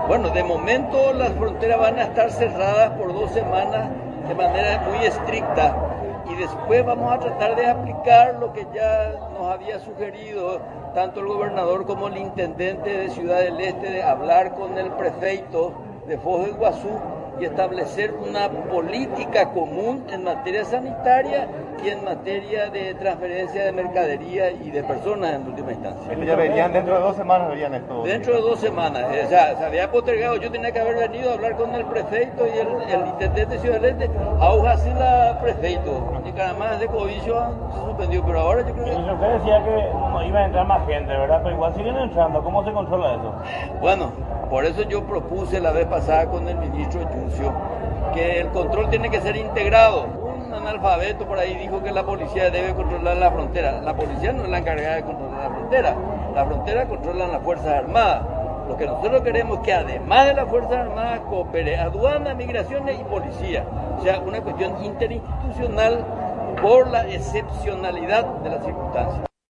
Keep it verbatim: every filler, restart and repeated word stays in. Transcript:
Bueno, de momento las fronteras van a estar cerradas por dos semanas de manera muy estricta y después vamos a tratar de aplicar lo que ya nos había sugerido tanto el gobernador como el intendente de Ciudad del Este, de hablar con el prefeito de Foz del Iguazú y establecer una política común en materia sanitaria y en materia de transferencia de mercadería y de personas en última instancia. Esto ya verían dentro de dos semanas, verían esto. Dentro de dos semanas, o sea, se había postergado, yo tenía que haber venido a hablar con el prefeito y el, el intendente de Ciudad del Este, ahora sí la prefeito, y que además de covicio se suspendió, pero ahora yo creo que... Y usted decía que no iba a entrar más gente, ¿verdad? Pero igual siguen entrando, ¿cómo se controla eso? Bueno, por eso yo propuse la vez pasada con el ministro Yucio que el control tiene que ser integrado. Un analfabeto por ahí dijo que la policía debe controlar la frontera. La policía no es la encargada de controlar la frontera. La frontera controlan las Fuerzas Armadas. Lo que nosotros queremos es que además de las Fuerzas Armadas coopere aduana, migraciones y policía. O sea, una cuestión interinstitucional por la excepcionalidad de las circunstancias.